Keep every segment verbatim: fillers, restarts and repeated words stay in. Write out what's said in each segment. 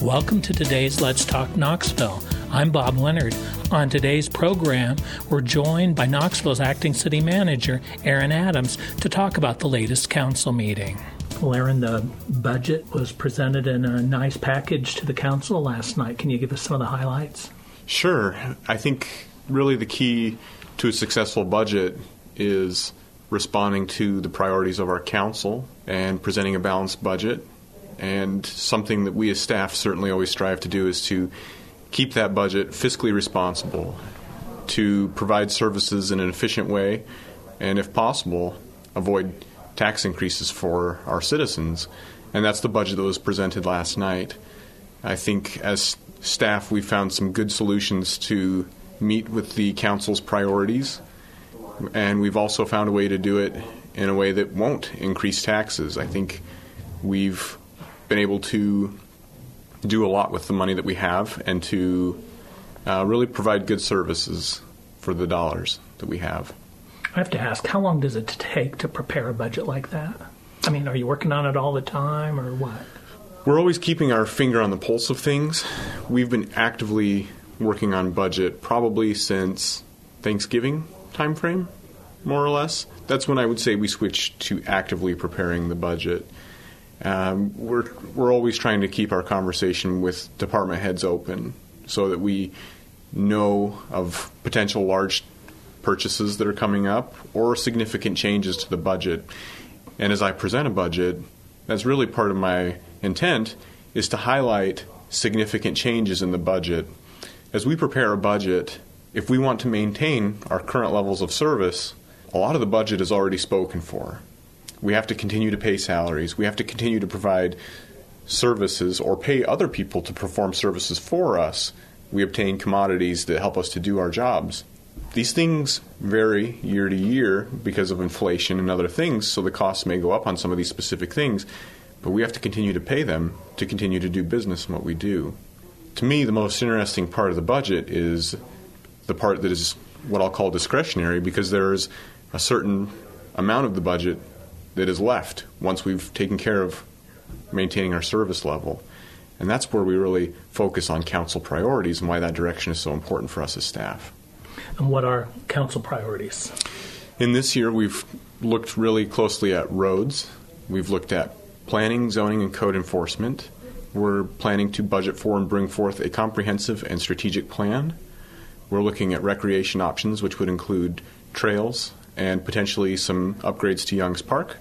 Welcome to today's Let's Talk Knoxville. I'm Bob Leonard. On today's program, we're joined by Knoxville's acting city manager, Aaron Adams, to talk about the latest council meeting. Well, Aaron, the budget was presented in a nice package to the council last night. Can you give us some of the highlights? Sure. I think really the key to a successful budget is responding to the priorities of our council and presenting a balanced budget. And something that we as staff certainly always strive to do is to keep that budget fiscally responsible, to provide services in an efficient way, and if possible, avoid tax increases for our citizens. And that's the budget that was presented last night. I think as staff, we found some good solutions to meet with the council's priorities, and we've also found a way to do it in a way that won't increase taxes. I think we've been able to do a lot with the money that we have and to uh, really provide good services for the dollars that we have. I have to ask, how long does it take to prepare a budget like that? I mean, are you working on it all the time or what? We're always keeping our finger on the pulse of things. We've been actively working on budget probably since Thanksgiving timeframe, more or less. That's when I would say we switched to actively preparing the budget. Um, we're we're always trying to keep our conversation with department heads open so that we know of potential large purchases that are coming up or significant changes to the budget. And as I present a budget, that's really part of my intent, is to highlight significant changes in the budget. As we prepare a budget, if we want to maintain our current levels of service, a lot of the budget is already spoken for. We have to continue to pay salaries. We have to continue to provide services or pay other people to perform services for us. We obtain commodities that help us to do our jobs. These things vary year to year because of inflation and other things, so the costs may go up on some of these specific things, but we have to continue to pay them to continue to do business in what we do. To me, the most interesting part of the budget is the part that is what I'll call discretionary, because there's a certain amount of the budget that is left once we've taken care of maintaining our service level. And that's where we really focus on council priorities and why that direction is so important for us as staff. And what are council priorities? In this year, we've looked really closely at roads. We've looked at planning, zoning, and code enforcement. We're planning to budget for and bring forth a comprehensive and strategic plan. We're looking at recreation options, which would include trails and potentially some upgrades to Young's Park.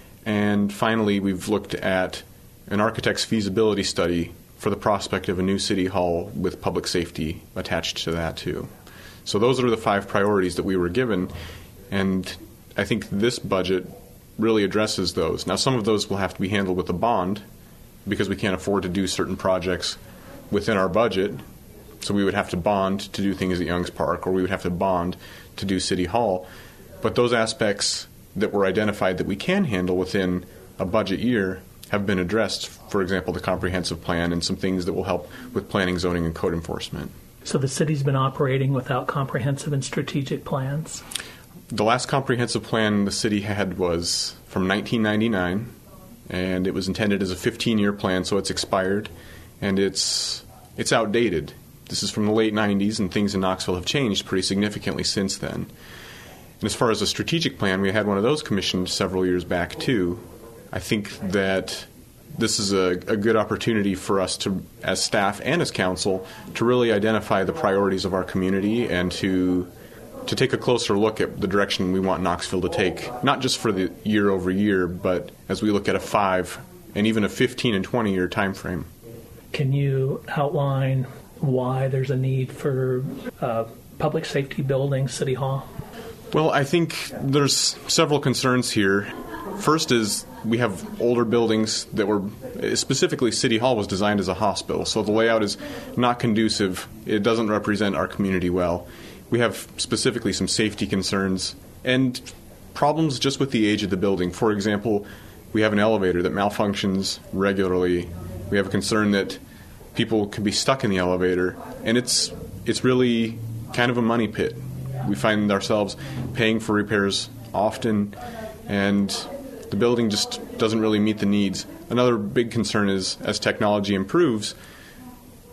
And finally, we've looked at an architect's feasibility study for the prospect of a new city hall with public safety attached to that too. So those are the five priorities that we were given, and I think this budget really addresses those. Now, some of those will have to be handled with a bond because we can't afford to do certain projects within our budget, so we would have to bond to do things at Young's Park, or we would have to bond to do City Hall. But those aspects that were identified that we can handle within a budget year have been addressed, for example, the comprehensive plan and some things that will help with planning, zoning, and code enforcement. So the city's been operating without comprehensive and strategic plans? The last comprehensive plan the city had was from nineteen ninety-nine, and it was intended as a fifteen-year plan, so it's expired, and it's it's outdated. This is from the late nineties, and things in Knoxville have changed pretty significantly since then. And as far as a strategic plan, we had one of those commissioned several years back, too. I think that this is a, a good opportunity for us to, as staff and as council, to really identify the priorities of our community and to to take a closer look at the direction we want Knoxville to take, not just for the year over year, but as we look at a five and even a fifteen and twenty year time frame. Can you outline why there's a need for uh, public safety building, City Hall? Well, I think there's several concerns here. First is we have older buildings that were, specifically City Hall was designed as a hospital, so the layout is not conducive. It doesn't represent our community well. We have specifically some safety concerns and problems just with the age of the building. For example, we have an elevator that malfunctions regularly. We have a concern that people could be stuck in the elevator, and it's it's really kind of a money pit. We find ourselves paying for repairs often, and the building just doesn't really meet the needs. Another big concern is, as technology improves,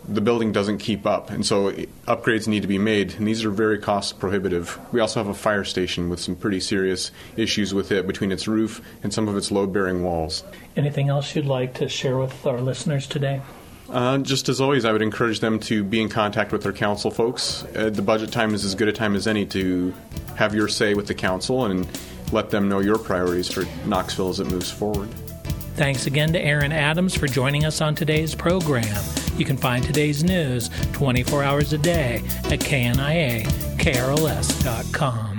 the building doesn't keep up, and so upgrades need to be made, and these are very cost prohibitive. We also have a fire station with some pretty serious issues with it between its roof and some of its load-bearing walls. Anything else you'd like to share with our listeners today? Uh, just as always, I would encourage them to be in contact with their council folks. Uh, the budget time is as good a time as any to have your say with the council and let them know your priorities for Knoxville as it moves forward. Thanks again to Aaron Adams for joining us on today's program. You can find today's news twenty-four hours a day at K N I A K R L S dot com.